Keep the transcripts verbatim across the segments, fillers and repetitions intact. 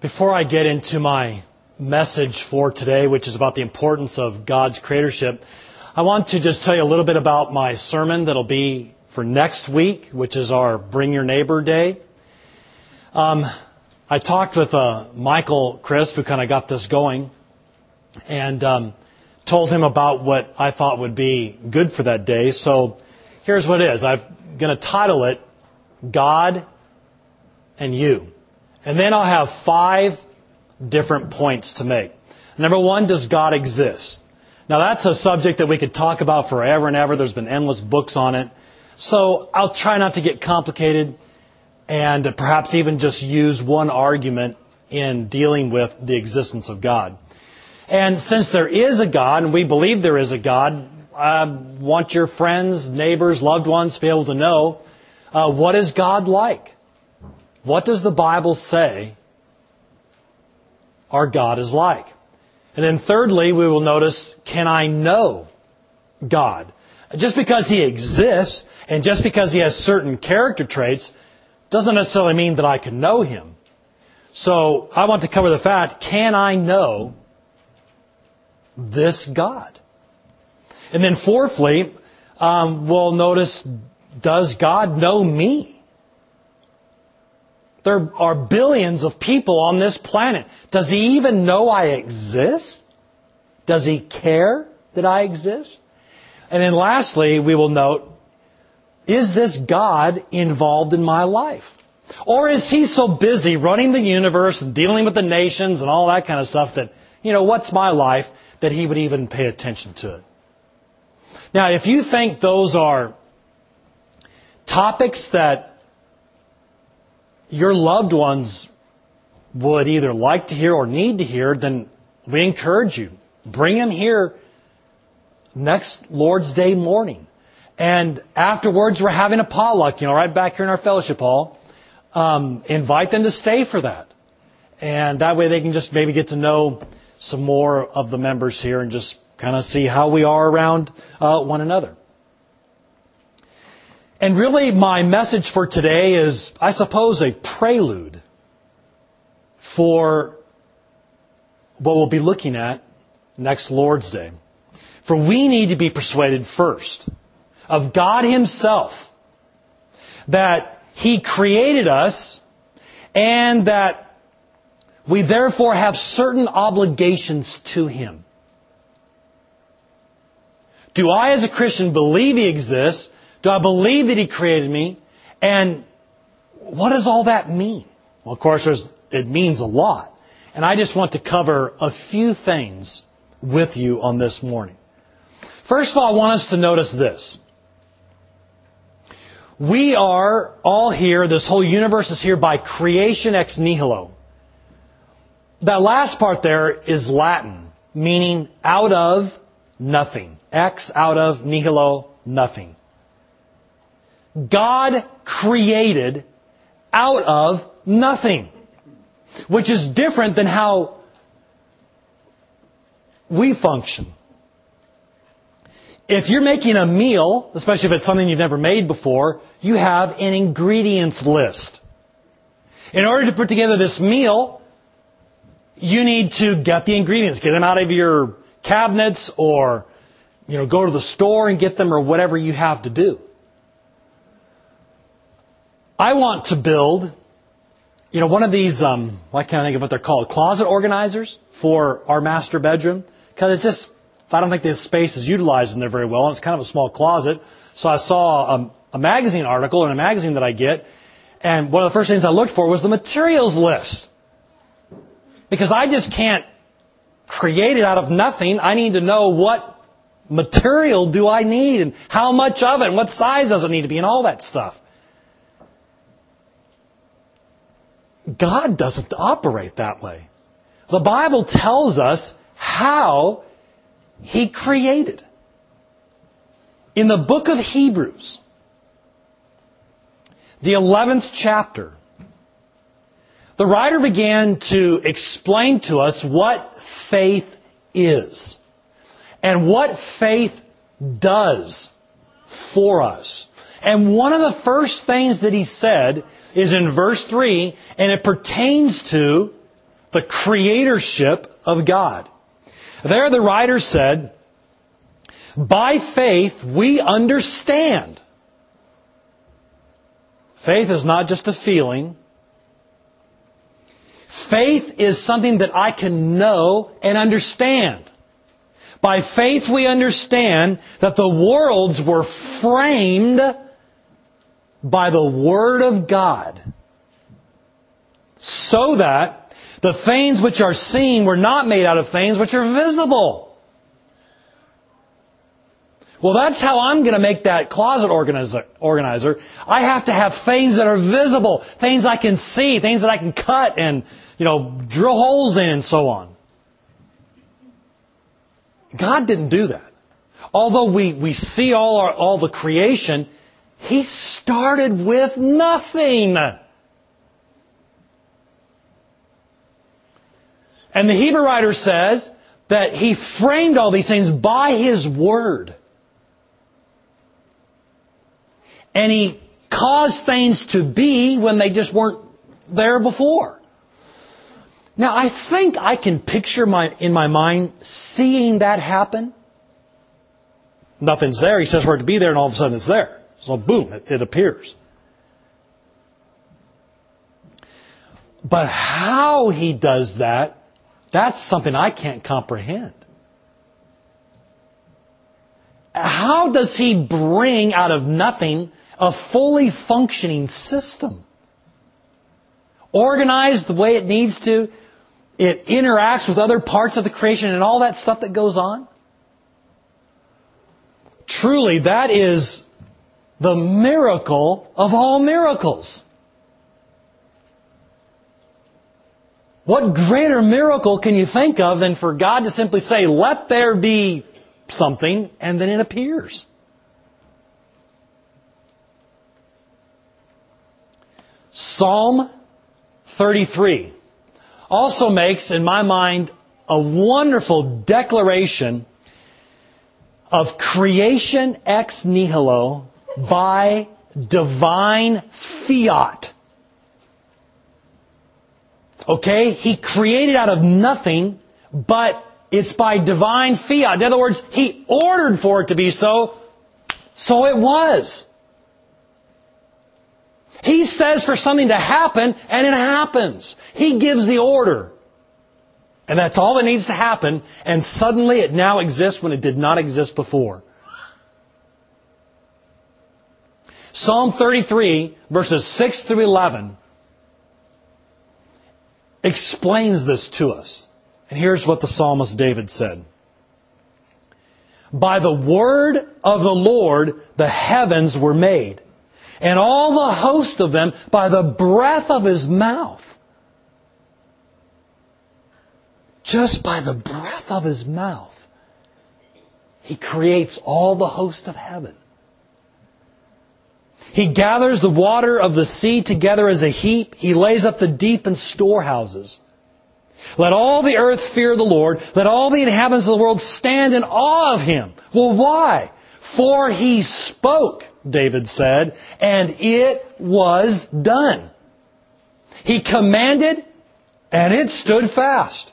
Before I get into my message for today, which is about the importance of God's creatorship, I want to just tell you a little bit about my sermon that'll be for next week, which is our Bring Your Neighbor Day. Um, I talked with uh, Michael Crisp, who kind of got this going, and um, told him about what I thought would be good for that day. So here's what it is. I'm going to title it, God and You. And then I'll have five different points to make. Number one, does God exist? Now that's a subject that we could talk about forever and ever. There's been endless books on it. So I'll try not to get complicated and perhaps even just use one argument in dealing with the existence of God. And since there is a God, and we believe there is a God, I want your friends, neighbors, loved ones to be able to know, uh, what is God like? What does the Bible say our God is like? And then thirdly, we will notice, can I know God? Just because He exists and just because He has certain character traits doesn't necessarily mean that I can know Him. So I want to cover the fact, can I know this God? And then fourthly, um, we'll notice, does God know me? There are billions of people on this planet. Does He even know I exist? Does He care that I exist? And then lastly, we will note, is this God involved in my life? Or is He so busy running the universe and dealing with the nations and all that kind of stuff that, you know, what's my life that He would even pay attention to it? Now, if you think those are topics that your loved ones would either like to hear or need to hear, then we encourage you. Bring them here next Lord's Day morning. And afterwards, we're having a potluck, you know, right back here in our fellowship hall. Um, invite them to stay for that. And that way they can just maybe get to know some more of the members here and just kind of see how we are around uh, one another. And really, my message for today is, I suppose, a prelude for what we'll be looking at next Lord's Day. For we need to be persuaded first of God Himself, that He created us and that we therefore have certain obligations to Him. Do I, as a Christian, believe He exists? Do I believe that He created me? And what does all that mean? Well, of course, there's, it means a lot. And I just want to cover a few things with you on this morning. First of all, I want us to notice this. We are all here, this whole universe is here by creation ex nihilo. That last part there is Latin, meaning out of nothing. Ex, out of, nihilo, nothing. God created out of nothing, which is different than how we function. If you're making a meal, especially if it's something you've never made before, you have an ingredients list. In order to put together this meal, you need to get the ingredients, get them out of your cabinets or, you know, go to the store and get them or whatever you have to do. I want to build, you know, one of these, um, why can't I think of what they're called, closet organizers for our master bedroom. Because it's just, I don't think the space is utilized in there very well, and it's kind of a small closet. So I saw a, a magazine article in a magazine that I get, and one of the first things I looked for was the materials list. Because I just can't create it out of nothing. I need to know what material do I need, and how much of it, and what size does it need to be, and all that stuff. God doesn't operate that way. The Bible tells us how He created. In the book of Hebrews, the eleventh chapter, the writer began to explain to us what faith is and what faith does for us. And one of the first things that he said is in verse three, and it pertains to the creatorship of God. There the writer said, by faith we understand. Faith is not just a feeling. Faith is something that I can know and understand. By faith we understand that the worlds were framed by the Word of God, so that the things which are seen were not made out of things which are visible. Well, that's how I'm going to make that closet organizer, organizer. I have to have things that are visible, things I can see, things that I can cut and, you know, drill holes in and so on. God didn't do that. Although we, we see all our, all the creation, He started with nothing. And the Hebrew writer says that He framed all these things by His Word. And He caused things to be when they just weren't there before. Now, I think I can picture my in my mind seeing that happen. Nothing's there. He says for it to be there, and all of a sudden it's there. So boom, it, it appears. But how He does that, that's something I can't comprehend. How does He bring out of nothing a fully functioning system? Organized the way it needs to. It interacts with other parts of the creation and all that stuff that goes on. Truly, that is the miracle of all miracles. What greater miracle can you think of than for God to simply say, let there be something, and then it appears? Psalm thirty-three also makes, in my mind, a wonderful declaration of creation ex nihilo by divine fiat. Okay? He created out of nothing, but it's by divine fiat. In other words, He ordered for it to be so, so it was. He says for something to happen, and it happens. He gives the order. And that's all that needs to happen, and suddenly it now exists when it did not exist before. Psalm thirty-three, verses six through eleven, explains this to us. And here's what the psalmist David said. By the word of the Lord the heavens were made, and all the host of them by the breath of His mouth. Just by the breath of His mouth, He creates all the host of heaven. He gathers the water of the sea together as a heap. He lays up the deep in storehouses. Let all the earth fear the Lord. Let all the inhabitants of the world stand in awe of Him. Well, why? For He spoke, David said, and it was done. He commanded, and it stood fast.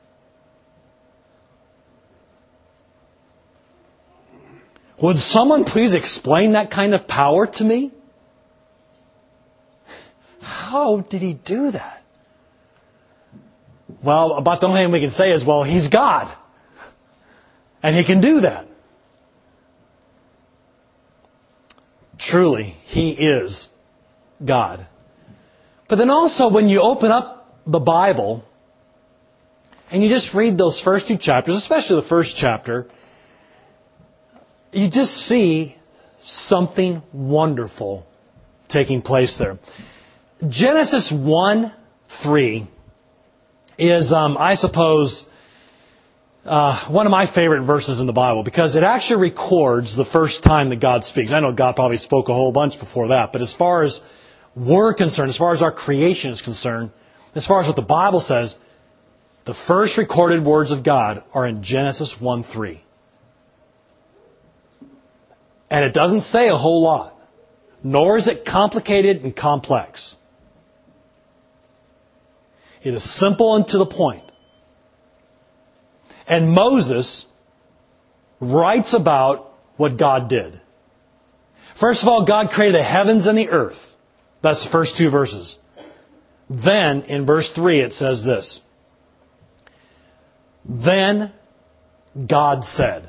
Would someone please explain that kind of power to me? How did He do that? Well, about the only thing we can say is, well, He's God. And He can do that. Truly, He is God. But then also, when you open up the Bible, and you just read those first two chapters, especially the first chapter, you just see something wonderful taking place there. Genesis one three is, um, I suppose, uh, one of my favorite verses in the Bible, because it actually records the first time that God speaks. I know God probably spoke a whole bunch before that, but as far as we're concerned, as far as our creation is concerned, as far as what the Bible says, the first recorded words of God are in Genesis one three. And it doesn't say a whole lot, nor is it complicated and complex. It is simple and to the point. And Moses writes about what God did. First of all, God created the heavens and the earth. That's the first two verses. Then, in verse three, it says this. Then God said,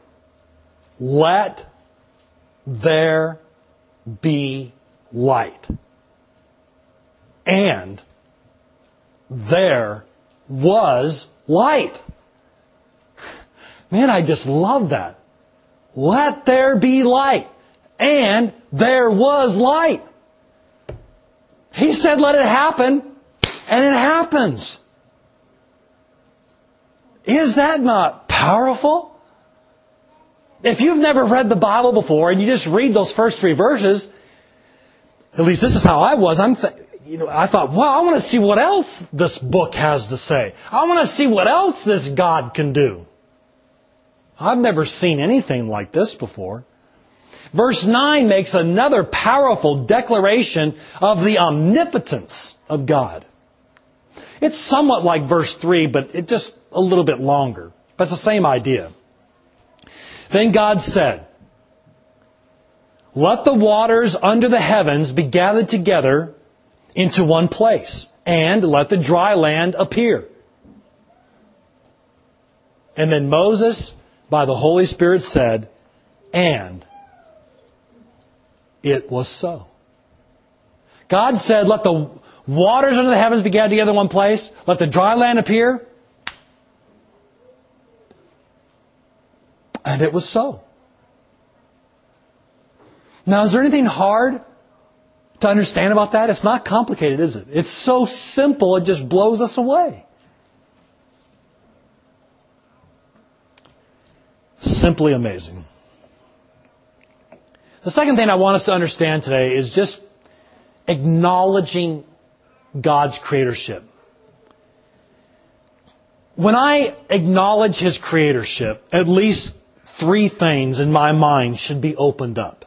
let there be light. And there was light. Man, I just love that. Let there be light. And there was light. He said, let it happen. And it happens. Is that not powerful? If you've never read the Bible before and you just read those first three verses, at least this is how I was. I'm, th- you know, I thought, well, I want to see what else this book has to say. I want to see what else this God can do. I've never seen anything like this before. Verse nine makes another powerful declaration of the omnipotence of God. It's somewhat like verse three, but it's just a little bit longer. But it's the same idea. Then God said, let the waters under the heavens be gathered together into one place, and let the dry land appear. And then Moses, by the Holy Spirit, said, and it was so. God said, let the waters under the heavens be gathered together in one place, let the dry land appear. And it was so. Now, is there anything hard to understand about that? It's not complicated, is it? It's so simple, it just blows us away. Simply amazing. The second thing I want us to understand today is just acknowledging God's creatorship. When I acknowledge His creatorship, at least three things in my mind should be opened up.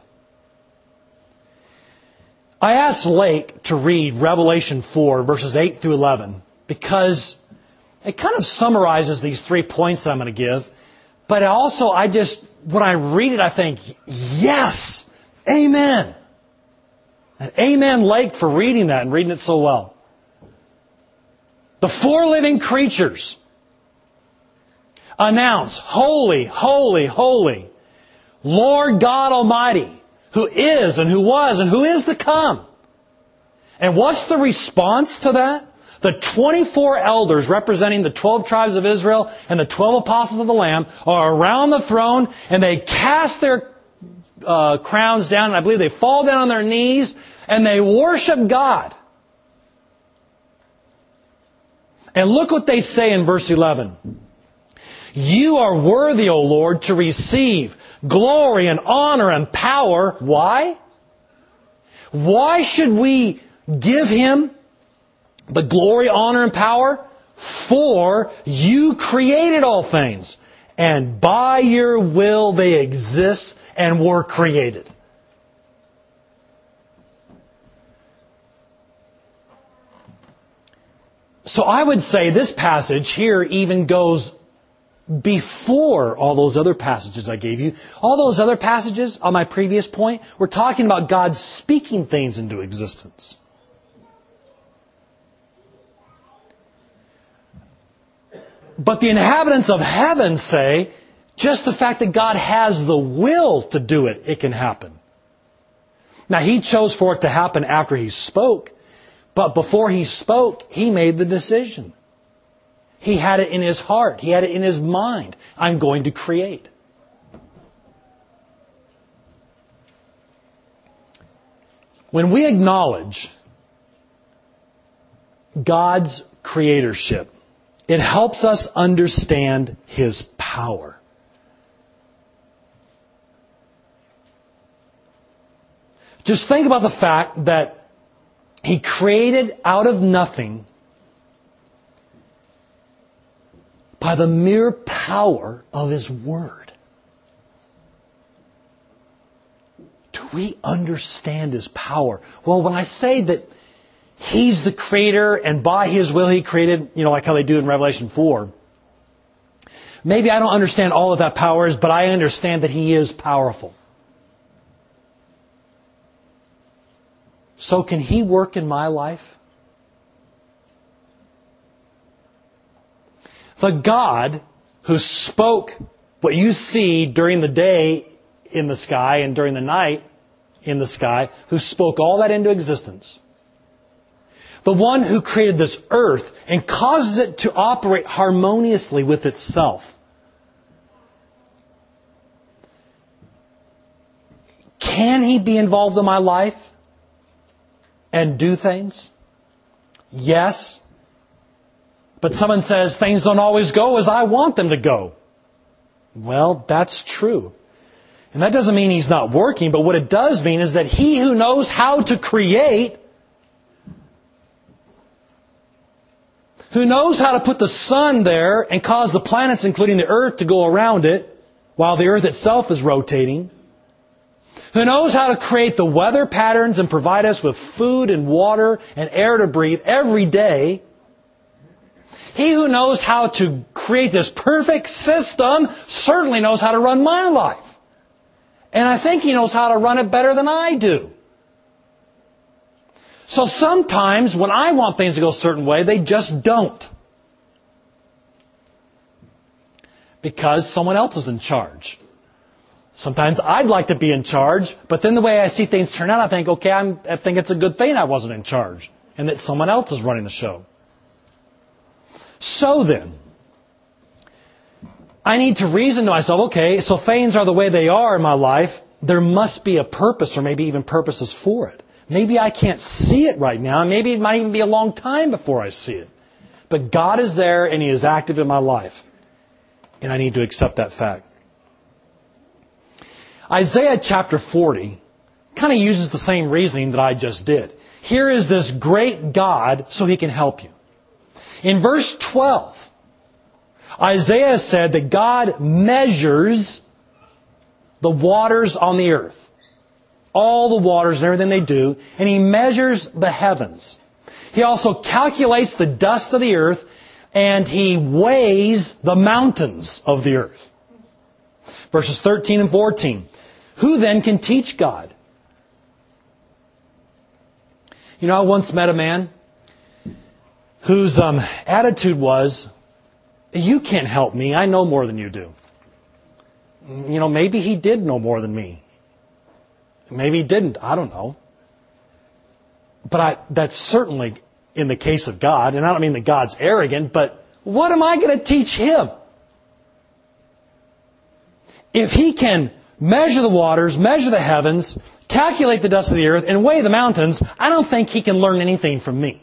I asked Lake to read Revelation four, verses eight through eleven, because it kind of summarizes these three points that I'm going to give. But also, I just, when I read it, I think, yes, amen. And amen, Lake, for reading that and reading it so well. The four living creatures announce, holy, holy, holy, Lord God Almighty, who is and who was and who is to come. And what's the response to that? The twenty-four elders representing the twelve tribes of Israel and the twelve apostles of the Lamb are around the throne, and they cast their uh, crowns down, and I believe they fall down on their knees, and they worship God. And look what they say in verse eleven. You are worthy, O Lord, to receive glory and honor and power. Why? Why should we give Him the glory, honor, and power? For you created all things, and by your will they exist and were created. So I would say this passage here even goes before all those other passages I gave you. All those other passages on my previous point, we're talking about God speaking things into existence. But the inhabitants of heaven say, just the fact that God has the will to do it, it can happen. Now, He chose for it to happen after He spoke. But before He spoke, He made the decision. He had it in His heart. He had it in His mind. I'm going to create. When we acknowledge God's creatorship, it helps us understand His power. Just think about the fact that He created out of nothing by the mere power of His Word. Do we understand His power? Well, when I say that He's the creator, and by His will He created, you know, like how they do in Revelation four. Maybe I don't understand all of that power is, but I understand that He is powerful. So can He work in my life? The God who spoke what you see during the day in the sky and during the night in the sky, who spoke all that into existence. The one who created this earth and causes it to operate harmoniously with itself. Can He be involved in my life and do things? Yes. But someone says things don't always go as I want them to go. Well, that's true. And that doesn't mean He's not working, but what it does mean is that He who knows how to create, who knows how to put the sun there and cause the planets, including the earth, to go around it, while the earth itself is rotating, who knows how to create the weather patterns and provide us with food and water and air to breathe every day, He who knows how to create this perfect system certainly knows how to run my life. And I think He knows how to run it better than I do. So sometimes when I want things to go a certain way, they just don't. Because someone else is in charge. Sometimes I'd like to be in charge, but then the way I see things turn out, I think, okay, I'm, I think it's a good thing I wasn't in charge and that someone else is running the show. So then, I need to reason to myself, okay, so things are the way they are in my life. There must be a purpose, or maybe even purposes for it. Maybe I can't see it right now. Maybe it might even be a long time before I see it. But God is there and He is active in my life. And I need to accept that fact. Isaiah chapter forty kind of uses the same reasoning that I just did. Here is this great God so He can help you. In verse twelve, Isaiah said that God measures the waters on the earth. All the waters and everything they do. And He measures the heavens. He also calculates the dust of the earth. And He weighs the mountains of the earth. Verses thirteen and fourteen. Who then can teach God? You know, I once met a man whose um, attitude was, you can't help me. I know more than you do. You know, maybe he did know more than me. Maybe he didn't. I don't know. But I, that's certainly in the case of God. And I don't mean that God's arrogant, but what am I going to teach Him? If He can measure the waters, measure the heavens, calculate the dust of the earth, and weigh the mountains, I don't think He can learn anything from me.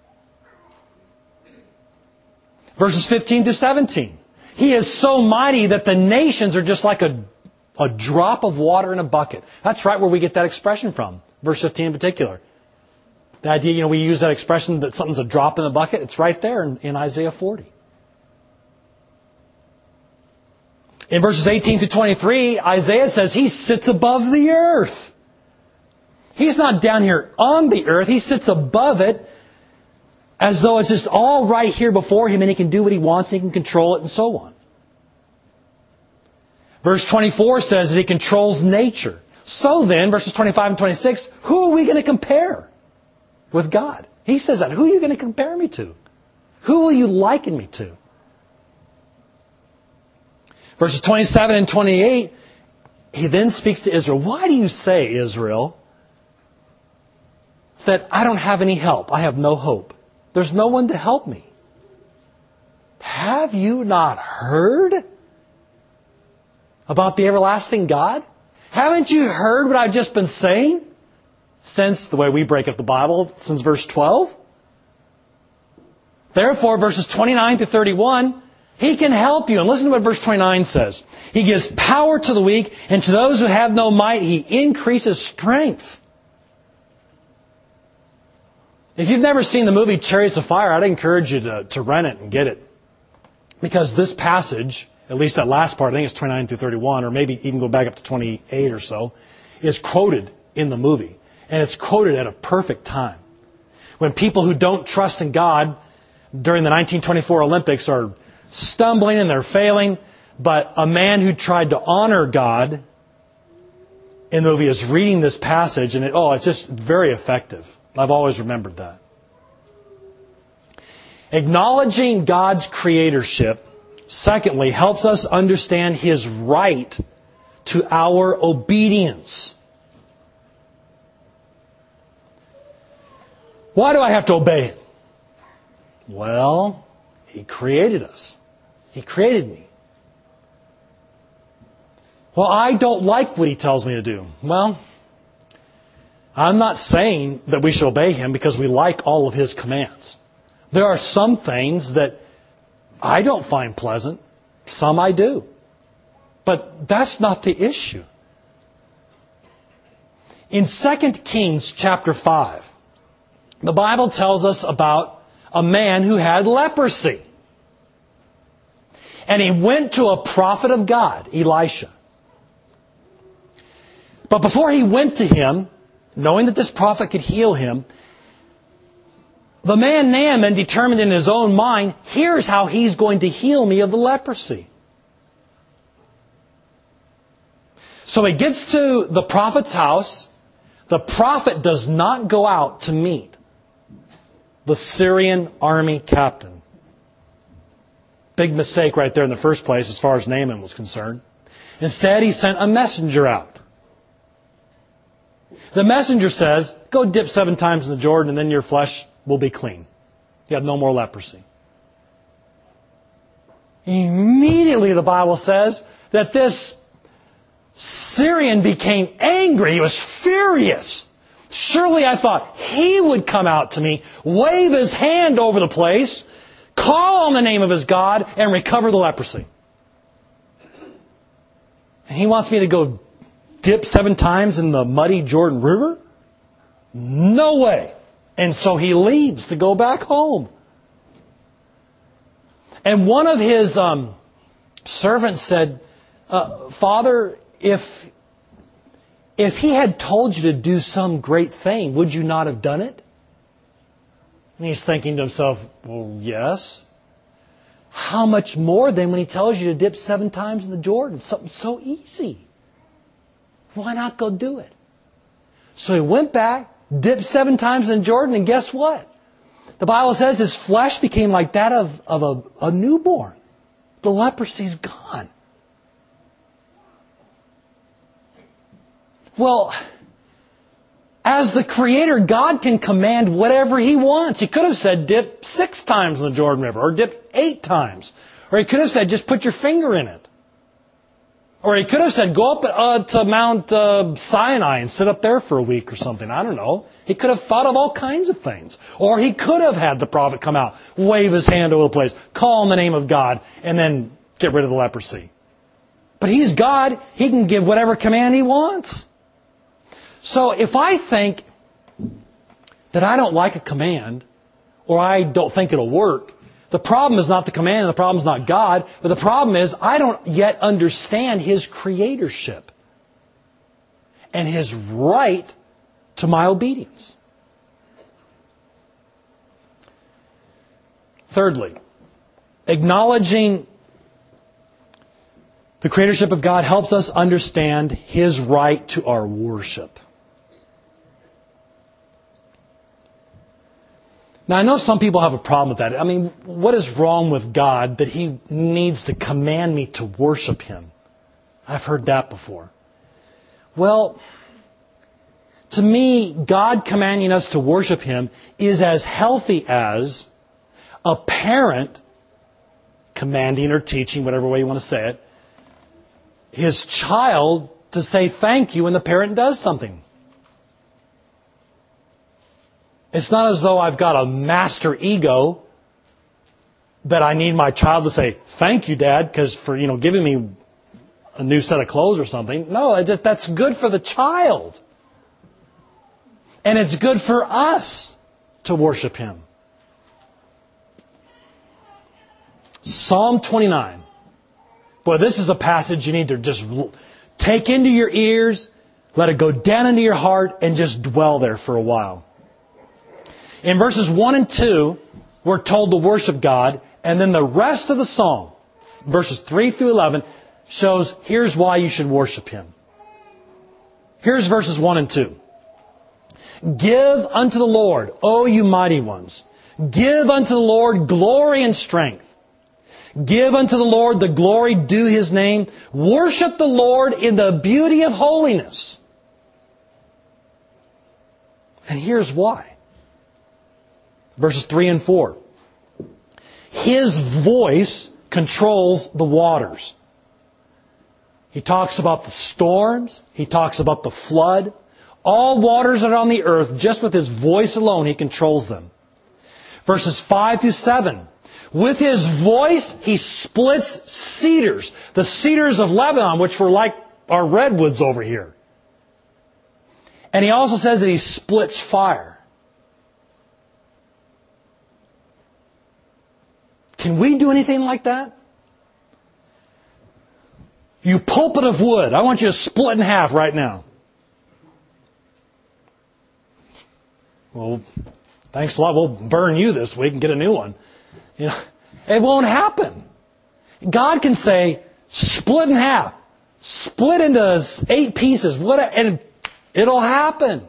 Verses fifteen to seventeen. He is so mighty that the nations are just like a, a drop of water in a bucket. That's right where we get that expression from. Verse fifteen in particular. The idea, you know, we use that expression that something's a drop in the bucket. It's right there in, in Isaiah forty. In verses eighteen to twenty-three, Isaiah says He sits above the earth. He's not down here on the earth. He sits above it as though it's just all right here before Him and He can do what He wants, and He can control it and so on. Verse twenty-four says that He controls nature. So then, verses twenty-five and twenty-six, who are we going to compare with God? He says that. Who are you going to compare me to? Who will you liken me to? Verses twenty-seven and twenty-eight, He then speaks to Israel. Why do you say, Israel, that I don't have any help? I have no hope. There's no one to help me. Have you not heard about the everlasting God? Haven't you heard what I've just been saying? Since the way we break up the Bible, since verse twelve. Therefore, verses twenty-nine to thirty-one, He can help you. And listen to what verse twenty-nine says. He gives power to the weak, and to those who have no might, He increases strength. If you've never seen the movie Chariots of Fire, I'd encourage you to, to rent it and get it. Because this passage, at least that last part, I think it's twenty-nine through thirty-one, or maybe even go back up to twenty-eight or so, is quoted in the movie. And it's quoted at a perfect time. when people who don't trust in God during the nineteen twenty-four Olympics are stumbling and they're failing, but a man who tried to honor God in the movie is reading this passage, and it, oh, it's just very effective. I've always remembered that. Acknowledging God's creatorship, secondly, helps us understand His right to our obedience. Why do I have to obey Him? Well, He created us. He created me. Well, I don't like what He tells me to do. Well, I'm not saying that we should obey Him because we like all of His commands. There are some things that I don't find pleasant. Some I do. But that's not the issue. In Second Kings chapter five, the Bible tells us about a man who had leprosy. And he went to a prophet of God, Elisha. But before he went to him, knowing that this prophet could heal him, the man Naaman determined in his own mind, here's how he's going to heal me of the leprosy. So he gets to the prophet's house. The prophet does not go out to meet the Syrian army captain. Big mistake right there in the first place as far as Naaman was concerned. Instead, he sent a messenger out. The messenger says, go dip seven times in the Jordan and then your flesh will be clean. You have no more leprosy. Immediately the Bible says that this Syrian became angry. He was furious. Surely I thought he would come out to me, wave his hand over the place, call on the name of his God, and recover the leprosy. And he wants me to go dip seven times in the muddy Jordan River? No way. And so he leaves to go back home. And one of his um, servants said, uh, Father, if, if he had told you to do some great thing, would you not have done it? And he's thinking to himself, well, yes. How much more then when he tells you to dip seven times in the Jordan? Something so easy. Why not go do it? So he went back, dipped seven times in Jordan, and guess what? The Bible says his flesh became like that of, of a, a newborn. The leprosy's gone. Well, as the Creator, God can command whatever He wants. He could have said dip six times in the Jordan River, or dip eight times. Or He could have said just put your finger in it. Or He could have said, go up uh, to Mount uh, Sinai and sit up there for a week or something. I don't know. He could have thought of all kinds of things. Or He could have had the prophet come out, wave his hand over the place, call on the name of God, and then get rid of the leprosy. But He's God. He can give whatever command He wants. So if I think that I don't like a command, or I don't think it'll work, the problem is not the command, and the problem is not God, but the problem is I don't yet understand His creatorship and His right to my obedience. Thirdly, acknowledging the creatorship of God helps us understand His right to our worship. Now, I know some people have a problem with that. I mean, what is wrong with God that He needs to command me to worship Him? I've heard that before. Well, to me, God commanding us to worship Him is as healthy as a parent commanding or teaching, whatever way you want to say it, his child to say thank you when the parent does something. It's not as though I've got a master ego that I need my child to say, thank you, Dad, because for, you know, giving me a new set of clothes or something. No, it just, that's good for the child. And it's good for us to worship Him. Psalm twenty-nine. Boy, this is a passage you need to just take into your ears, let it go down into your heart, and just dwell there for a while. In verses one and two, we're told to worship God, and then the rest of the psalm, verses three through eleven, shows here's why you should worship Him. Here's verses one and two. Give unto the Lord, O you mighty ones. Give unto the Lord glory and strength. Give unto the Lord the glory due His name. Worship the Lord in the beauty of holiness. And here's why. Verses three and four. His voice controls the waters. He talks about the storms. He talks about the flood. All waters that are on the earth, just with His voice alone, He controls them. Verses five through seven. With His voice, He splits cedars. The cedars of Lebanon, which were like our redwoods over here. And He also says that He splits fire. Can we do anything like that? You pulpit of wood, I want you to split in half right now. Well, thanks a lot. We'll burn you this week and get a new one. You know, it won't happen. God can say, split in half, split into eight pieces, what, and it'll happen.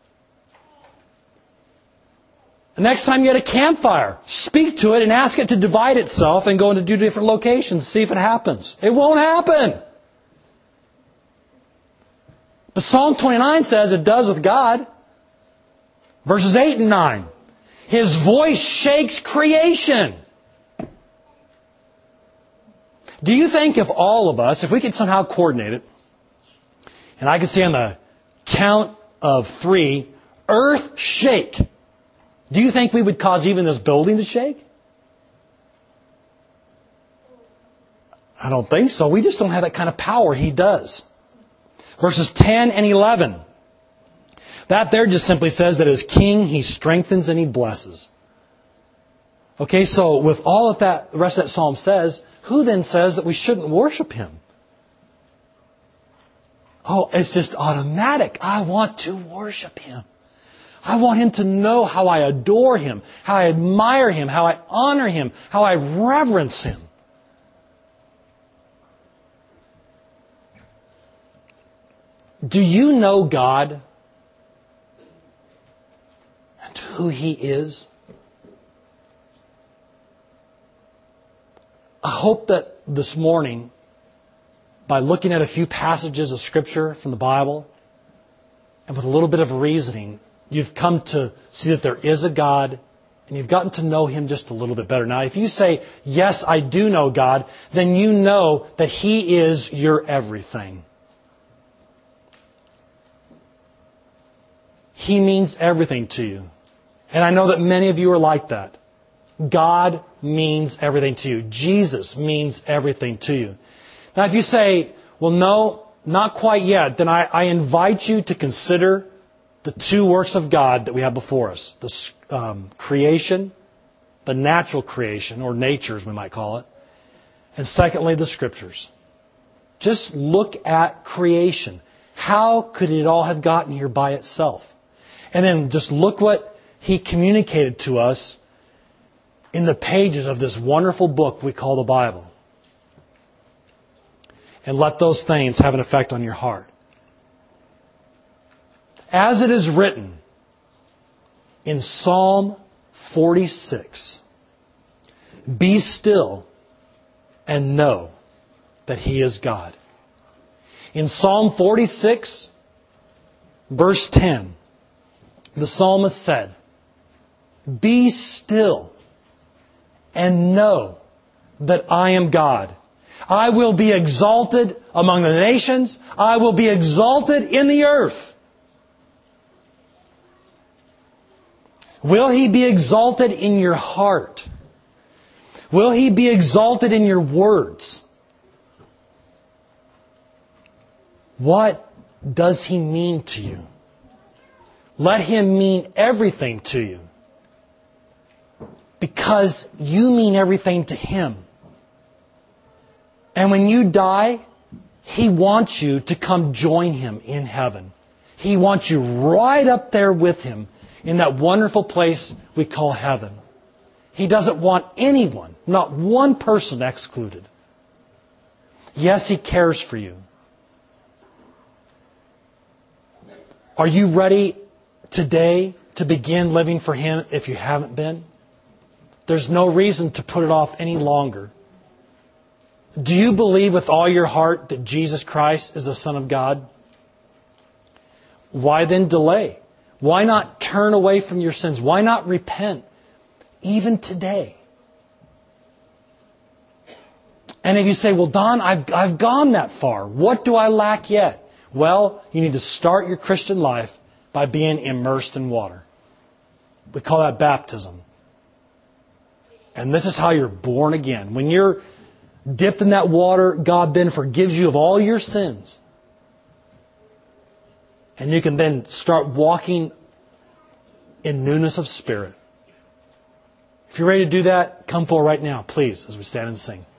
The next time you at a campfire, speak to it and ask it to divide itself and go into two different locations, see if it happens. It won't happen. But Psalm twenty-nine says it does with God. Verses eight and nine. His voice shakes creation. Do you think if all of us, if we could somehow coordinate it, and I could say on the count of three, earth shake, do you think we would cause even this building to shake? I don't think so. We just don't have that kind of power. He does. Verses ten and eleven. That there just simply says that as king, He strengthens and He blesses. Okay, so with all of that, the rest of that psalm says, who then says that we shouldn't worship Him? Oh, it's just automatic. I want to worship Him. I want Him to know how I adore Him, how I admire Him, how I honor Him, how I reverence Him. Do you know God and who He is? I hope that this morning, by looking at a few passages of Scripture from the Bible, and with a little bit of reasoning, you've come to see that there is a God, and you've gotten to know Him just a little bit better. Now, if you say, yes, I do know God, then you know that He is your everything. He means everything to you. And I know that many of you are like that. God means everything to you. Jesus means everything to you. Now, if you say, well, no, not quite yet, then I, I invite you to consider the two works of God that we have before us. The um, creation, the natural creation, or nature as we might call it. And secondly, the Scriptures. Just look at creation. How could it all have gotten here by itself? And then just look what He communicated to us in the pages of this wonderful book we call the Bible. And let those things have an effect on your heart. As it is written in Psalm forty-six, be still and know that He is God. In Psalm forty-six, verse ten, the psalmist said, be still and know that I am God. I will be exalted among the nations. I will be exalted in the earth. Will He be exalted in your heart? Will He be exalted in your words? What does He mean to you? Let Him mean everything to you. Because you mean everything to Him. And when you die, He wants you to come join Him in heaven. He wants you right up there with Him in that wonderful place we call heaven. He doesn't want anyone, not one person excluded. Yes, He cares for you. Are you ready today to begin living for Him if you haven't been? There's no reason to put it off any longer. Do you believe with all your heart that Jesus Christ is the Son of God? Why then delay? Why not turn away from your sins? Why not repent even today? And if you say, well, Don, I've, I've gone that far. What do I lack yet? Well, you need to start your Christian life by being immersed in water. We call that baptism. And this is how you're born again. When you're dipped in that water, God then forgives you of all your sins. And you can then start walking in newness of spirit. If you're ready to do that, come forward right now, please, as we stand and sing.